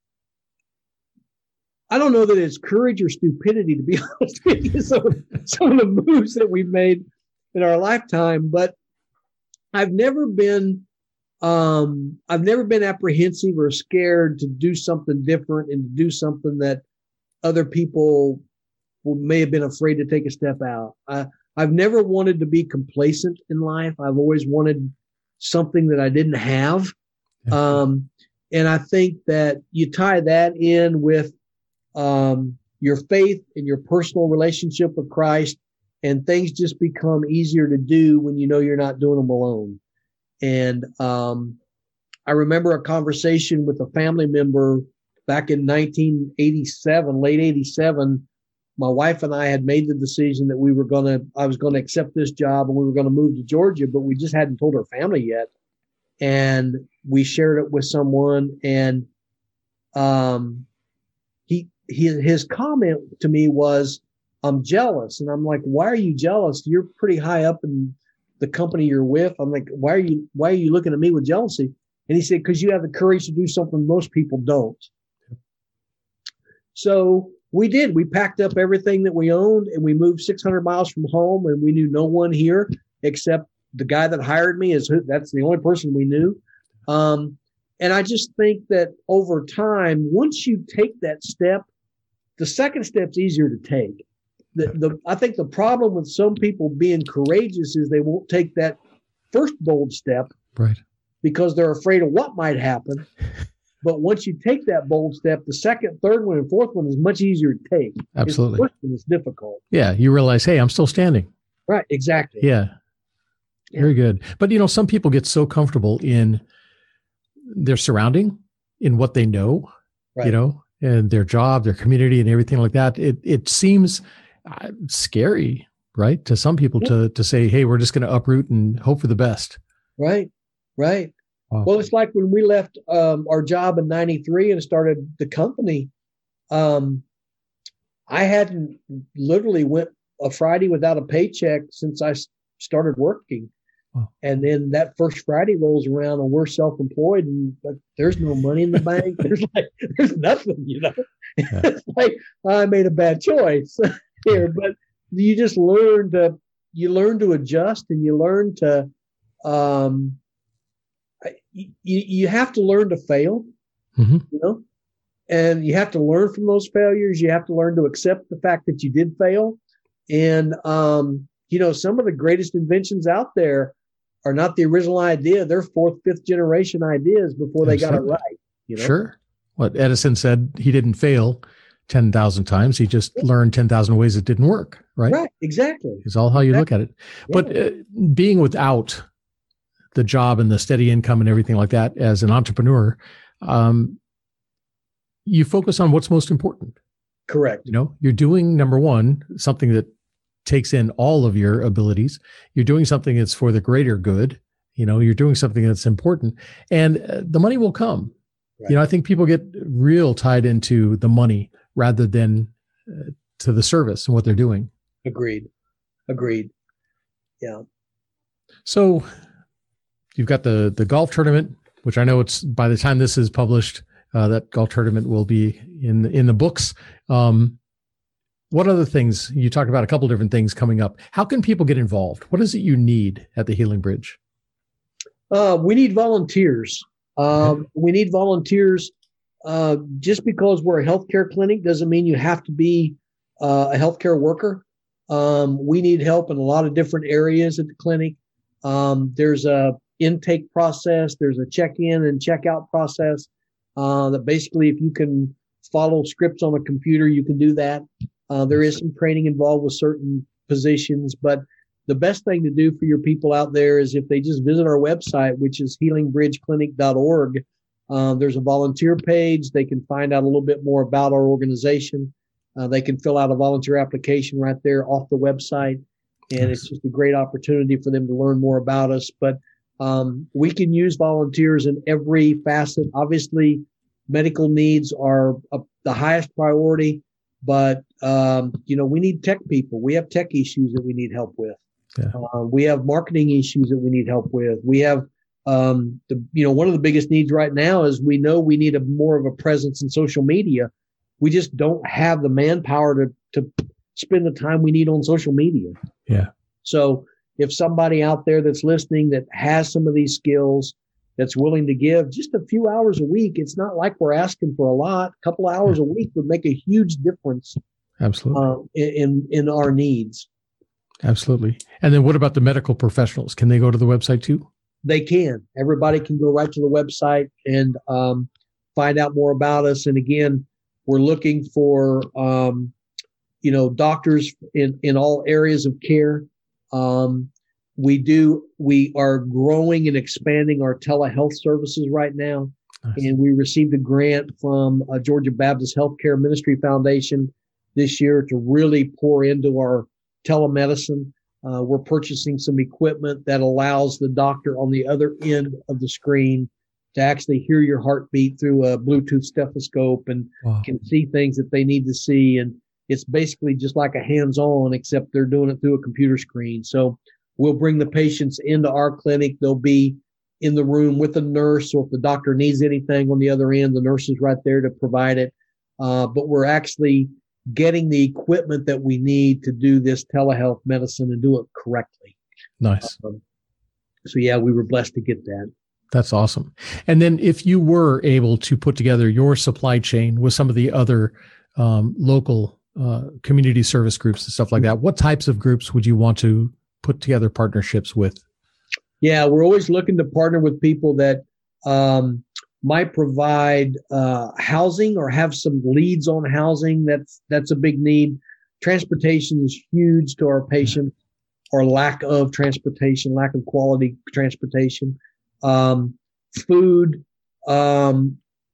I don't know that it's courage or stupidity, to be honest with you. Some of, some of the moves that we've made in our lifetime, but I've never been, um, I've never been apprehensive or scared to do something different and to do something that other people may have been afraid to take a step out. I, I've never wanted to be complacent in life. I've always wanted something that I didn't have. Um, and I think that you tie that in with, um, your faith and your personal relationship with Christ, and things just become easier to do when you know you're not doing them alone. And um, I remember a conversation with a family member back in nineteen eighty-seven, late eighty-seven. My wife and I had made the decision that we were going to, I was going to accept this job and we were going to move to Georgia, but we just hadn't told our family yet. And we shared it with someone, and um, he, he his comment to me was, I'm jealous. And I'm like, why are you jealous? You're pretty high up in the company you're with. I'm like, why are you, why are you looking at me with jealousy? And he said, because you have the courage to do something most people don't. So we did. We packed up everything that we owned and we moved six hundred miles from home, and we knew no one here except the guy that hired me. Is who, that's the only person we knew. Um, and I just think that over time, once you take that step, the second step's easier to take. The, the I think the problem with some people being courageous is they won't take that first bold step, right? Because they're afraid of what might happen. But once you take that bold step, the second, third one, and fourth one is much easier to take. Absolutely. The first one is difficult. Yeah, you realize, hey, I'm still standing. Right, exactly. Yeah. yeah. Very good. But, you know, some people get so comfortable in their surrounding, in what they know, right. you know, and their job, their community, and everything like that. It it seems uh, scary, right, to some people yeah. to to say, hey, we're just going to uproot and hope for the best. Right, right. Wow. Well, it's like when we left um, our job in ninety-three and started the company, um, I hadn't literally went a Friday without a paycheck since I started working. Wow. And then that first Friday rolls around and we're self-employed and like, there's no money in the bank. There's like, there's nothing, you know, yeah. It's like I made a bad choice here, but you just learn to, you learn to adjust and you learn to, um, You, you have to learn to fail, mm-hmm. you know, and you have to learn from those failures. You have to learn to accept the fact that you did fail. And, um, you know, some of the greatest inventions out there are not the original idea. They're fourth, fifth generation ideas before they got it right. You know? Sure. What Edison said, he didn't fail ten thousand times. He just yeah. learned ten thousand ways it didn't work. Right. Right. Exactly. It's all how you exactly. look at it. Yeah. But uh, being without the job and the steady income and everything like that as an entrepreneur, um, you focus on what's most important. Correct. You know, you're doing, number one, something that takes in all of your abilities. You're doing something that's for the greater good. You know, you're doing something that's important, and uh, the money will come. Right. You know, I think people get real tied into the money rather than uh, to the service and what they're doing. Agreed. Agreed. Yeah. So, you've got the the golf tournament, which I know it's by the time this is published, uh, that golf tournament will be in in the books. Um, what other things? You talked about a couple different things coming up. How can people get involved? What is it you need at the Healing Bridge? Uh, we need volunteers. Um, okay. We need volunteers. Uh, just because we're a healthcare clinic doesn't mean you have to be uh, a healthcare worker. Um, we need help in a lot of different areas at the clinic. Um, there's a intake process. There's a check-in and check-out process uh, that basically if you can follow scripts on a computer, you can do that. Uh, there is some training involved with certain positions, but the best thing to do for your people out there is if they just visit our website, which is healing bridge clinic dot org. Uh, there's a volunteer page. They can find out a little bit more about our organization. Uh, they can fill out a volunteer application right there off the website. And it's just a great opportunity for them to learn more about us. But um, we can use volunteers in every facet. Obviously, medical needs are a, the highest priority. But, um, you know, we need tech people. We have tech issues that we need help with. Yeah. Uh, we have marketing issues that we need help with. We have, um, the you know, one of the biggest needs right now is we know we need a more of a presence in social media. We just don't have the manpower to to spend the time we need on social media. Yeah. So if somebody out there that's listening that has some of these skills, that's willing to give just a few hours a week, it's not like we're asking for a lot. A couple hours yeah. a week would make a huge difference. Absolutely. Uh, in, in our needs. Absolutely. And then what about the medical professionals? Can they go to the website too? They can. Everybody can go right to the website and um, find out more about us. And again, we're looking for, um, you know, doctors in, in all areas of care. Um, we do, we are growing and expanding our telehealth services right now. Nice. And we received a grant from uh, Georgia Baptist Healthcare Ministry Foundation this year to really pour into our telemedicine. Uh, we're purchasing some equipment that allows the doctor on the other end of the screen to actually hear your heartbeat through a Bluetooth stethoscope and wow. can see things that they need to see. And, it's basically just like a hands-on, except they're doing it through a computer screen. So we'll bring the patients into our clinic. They'll be in the room with a nurse. So if the doctor needs anything on the other end, the nurse is right there to provide it. Uh, but we're actually getting the equipment that we need to do this telehealth medicine and do it correctly. Nice. Um, so yeah, we were blessed to get that. That's awesome. And then if you were able to put together your supply chain with some of the other um, local uh, community service groups and stuff like that, what types of groups would you want to put together partnerships with? Yeah, we're always looking to partner with people that um, might provide uh, housing or have some leads on housing. That's that's a big need. Transportation is huge to our patients, or lack of transportation, lack of quality transportation. Um, food, um,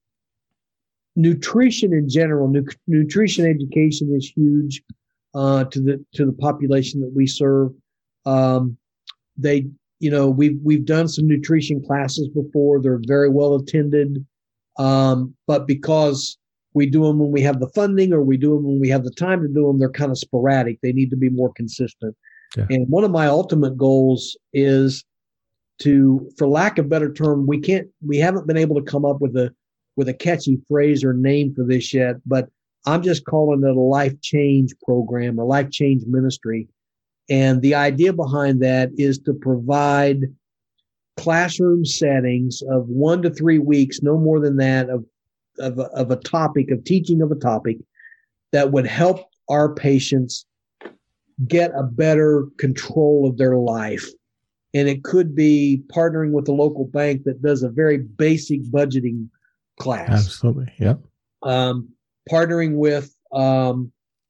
nutrition in general, nu- nutrition education is huge uh, to the to the population that we serve. Um, they, you know, we've we've done some nutrition classes before. They're very well attended, um, but because we do them when we have the funding, or we do them when we have the time to do them, they're kind of sporadic. They need to be more consistent. Yeah. And one of my ultimate goals is to, for lack of a better term, we can't, we haven't been able to come up with a, with a catchy phrase or name for this yet, but I'm just calling it a life change program or life change ministry. And the idea behind that is to provide classroom settings of one to three weeks, no more than that, of, of, of a topic, of teaching of a topic that would help our patients get a better control of their life. And it could be partnering with a local bank that does a very basic budgeting class. Absolutely. Yep. Um, partnering with, um,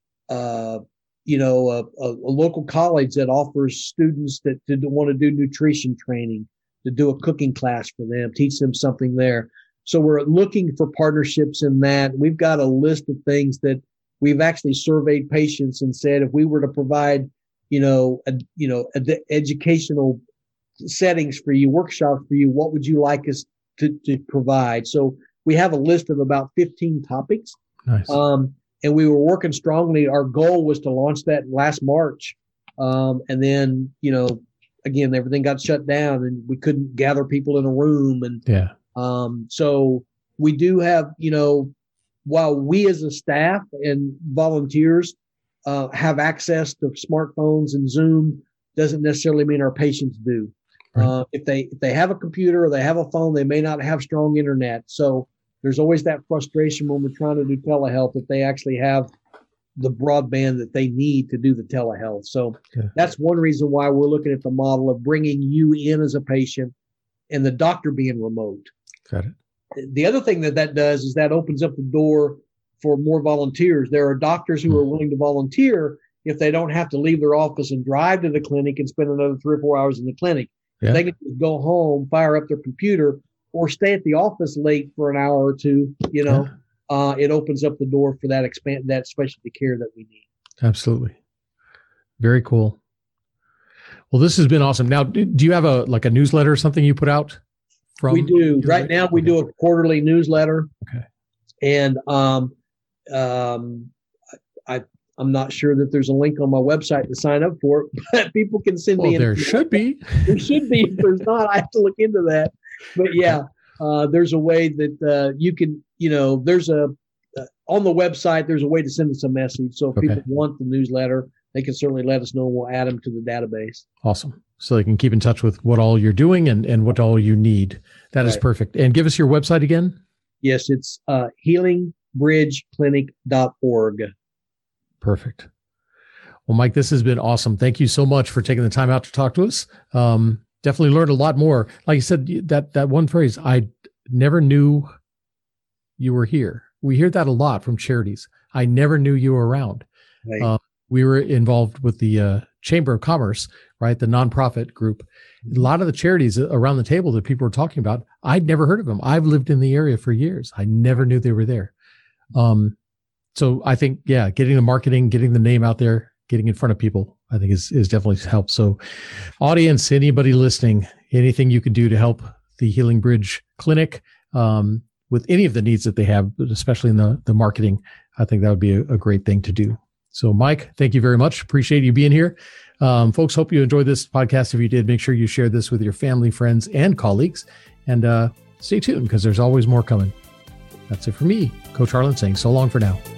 uh, you know, a, a, a local college that offers students that, that want to do nutrition training, to do a cooking class for them, teach them something there. So we're looking for partnerships in that. We've got a list of things that we've actually surveyed patients and said, if we were to provide, you know, a, you know, a, educational settings for you, workshops for you, what would you like us to, to provide? So we have a list of about fifteen topics. Nice. Um, and we were working strongly. Our goal was to launch that last March. Um, and then, you know, again, everything got shut down and we couldn't gather people in a room. And, yeah. Um, so we do have, you know, while we as a staff and volunteers, uh, have access to smartphones and Zoom, doesn't necessarily mean our patients do. Right. Uh, if they, if they have a computer or they have a phone, they may not have strong internet. So there's always that frustration when we're trying to do telehealth, if they actually have the broadband that they need to do the telehealth. So yeah. That's one reason why we're looking at the model of bringing you in as a patient and the doctor being remote. Got it. The other thing that that does is that opens up the door for more volunteers. There are doctors who are willing to volunteer if they don't have to leave their office and drive to the clinic and spend another three or four hours in the clinic. Yeah. They can just go home, fire up their computer, or stay at the office late for an hour or two. You know, yeah. uh, it opens up the door for that expand that specialty care that we need. Absolutely. Very cool. Well, this has been awesome. Now, do you have a like a newsletter or something you put out? From we do right now. We okay. do a quarterly newsletter. Okay. And um, um, I I'm not sure that there's a link on my website to sign up for it, but people can send well, me. There should be. There should be. If there's not, I have to look into that. But yeah, uh, there's a way that uh, you can. You know, there's a uh, on the website. There's a way to send us a message. So if okay. people want the newsletter, they can certainly let us know, and we'll add them to the database. Awesome. So they can keep in touch with what all you're doing and, and what all you need. That right. is perfect. And give us your website again. Yes, it's uh, healing bridge clinic dot org. Perfect. Well, Mike, this has been awesome. Thank you so much for taking the time out to talk to us. Um, definitely learned a lot more. Like you said, that, that one phrase, I never knew you were here. We hear that a lot from charities. I never knew you were around. Right. Um, we were involved with the uh, Chamber of Commerce, right? The nonprofit group. A lot of the charities around the table that people were talking about, I'd never heard of them. I've lived in the area for years. I never knew they were there. Um, so I think, yeah, getting the marketing, getting the name out there, getting in front of people, I think is, is definitely helped. So audience, anybody listening, anything you can do to help the Healing Bridge Clinic, um, with any of the needs that they have, but especially in the, the marketing, I think that would be a, a great thing to do. So, Mike, thank you very much. Appreciate you being here. Um, folks, hope you enjoyed this podcast. If you did, make sure you share this with your family, friends, and colleagues. And uh, stay tuned because there's always more coming. That's it for me, Coach Harlan, saying so long for now.